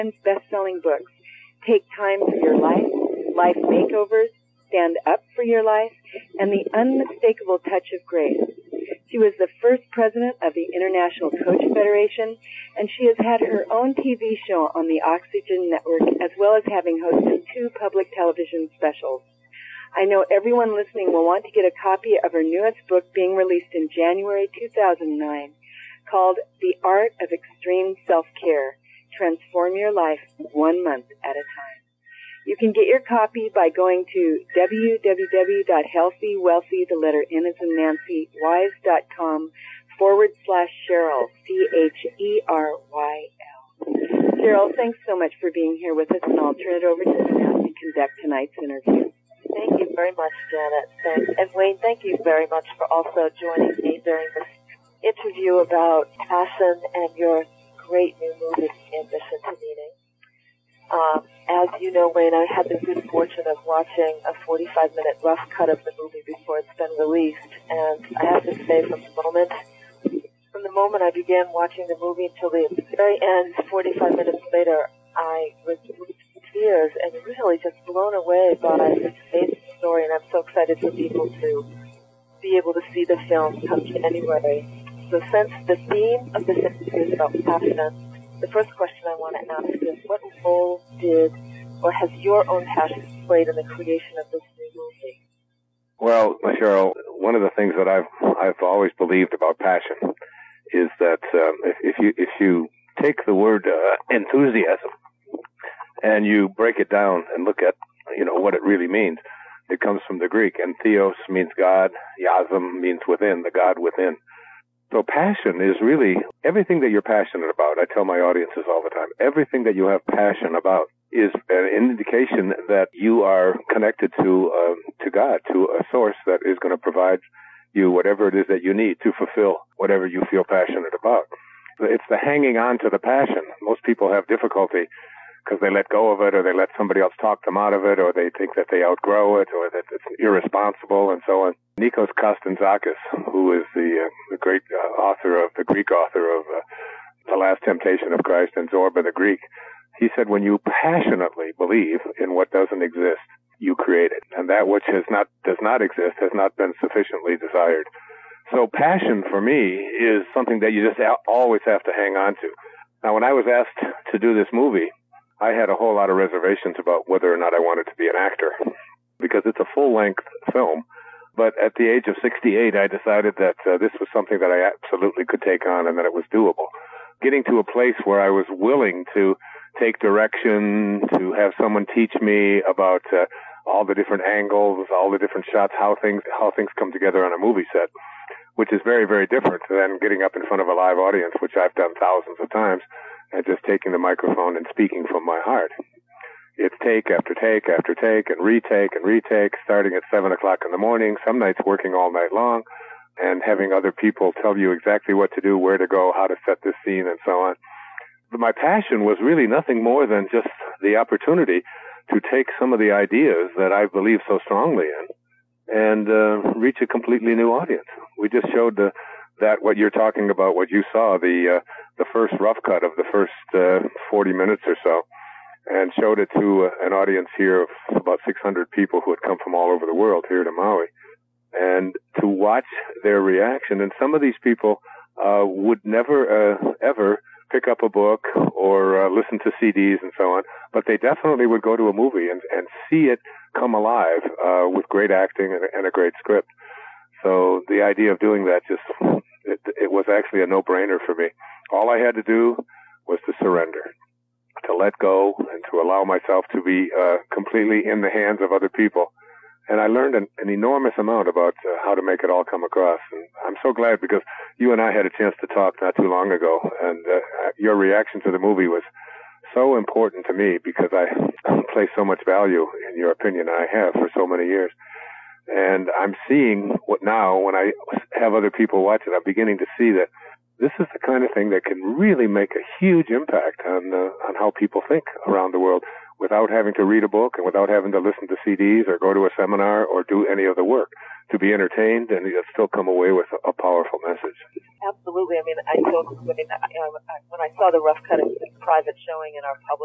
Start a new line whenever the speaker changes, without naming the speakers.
best-selling books, Take Time for Your Life, Life Makeovers, Stand Up for Your Life, and The Unmistakable Touch of Grace. She was the first president of the International Coach Federation, and she has had her own TV show on the Oxygen Network, as well as having hosted 2 public television specials. I know everyone listening will want to get a copy of her newest book being released in January 2009, called The Art of Extreme Self-Care. Transform your life 1 month at a time. You can get your copy by going to www.healthywealthy, the letter N as in Nancy, wise.com/Cheryl, CHERYL. Cheryl, thanks so much for being here with us, and I'll turn it over to you now to conduct tonight's interview.
Thank you very much, Janet. Thanks. And Wayne, thank you very much for also joining me during this interview about passion and your great new movie, Ambition to Meaning. As you know, Wayne, I had the good fortune of watching a 45-minute rough cut of the movie before it's been released, and I have to say from the moment I began watching the movie until the very end, 45 minutes later, I was moved to tears and really just blown away by this amazing story, and I'm so excited for people to be able to see the film come January. So since the theme of this interview is about passion, the first question I want to ask is, what role did or has your own passion played in the creation of this new movie?
Well, Cheryl, one of the things that I've always believed about passion is that if you take the word enthusiasm and you break it down and look at what it really means, it comes from the Greek, and theos means God, yasm means within, the God within. So passion is really everything that you're passionate about. I tell my audiences all the time, everything that you have passion about is an indication that you are connected to God, to a source that is going to provide you whatever it is that you need to fulfill whatever you feel passionate about. It's the hanging on to the passion. Most people have difficulty because they let go of it, or they let somebody else talk them out of it, or they think that they outgrow it, or that it's irresponsible, and so on. Nikos Kazantzakis, who is the great the Greek author of The Last Temptation of Christ and Zorba the Greek, he said, when you passionately believe in what doesn't exist, you create it. And that which does not exist has not been sufficiently desired. So passion for me is something that you just always have to hang on to. Now, when I was asked to do this movie, I had a whole lot of reservations about whether or not I wanted to be an actor, because it's a full-length film. But at the age of 68, I decided that this was something that I absolutely could take on and that it was doable. Getting to a place where I was willing to take direction, to have someone teach me about all the different angles, all the different shots, how things come together on a movie set, which is very, very different than getting up in front of a live audience, which I've done thousands of times, and just taking the microphone and speaking from my heart. It's take after take after take and retake, starting at 7 o'clock in the morning, some nights working all night long, and having other people tell you exactly what to do, where to go, how to set this scene, and so on. But my passion was really nothing more than just the opportunity to take some of the ideas that I believe so strongly in and reach a completely new audience. We just showed that what you're talking about, what you saw, the first rough cut of the first 40 minutes or so, and showed it to an audience here of about 600 people who had come from all over the world here to Maui. And to watch their reaction, and some of these people would never ever pick up a book or listen to CDs and so on, but they definitely would go to a movie and see it come alive with great acting and a great script. So the idea of doing that it was actually a no-brainer for me. All I had to do was to surrender, to let go, and to allow myself to be completely in the hands of other people. And I learned an enormous amount about how to make it all come across. And I'm so glad, because you and I had a chance to talk not too long ago, and your reaction to the movie was so important to me, because I place so much value in your opinion, and I have for so many years. And I'm seeing now, when I have other people watch it, I'm beginning to see that this is the kind of thing that can really make a huge impact on how people think around the world, without having to read a book and without having to listen to CDs or go to a seminar or do any of the work, to be entertained and yet still come away with a powerful message.
Absolutely. I mean, when I saw the rough cut of the private showing in our public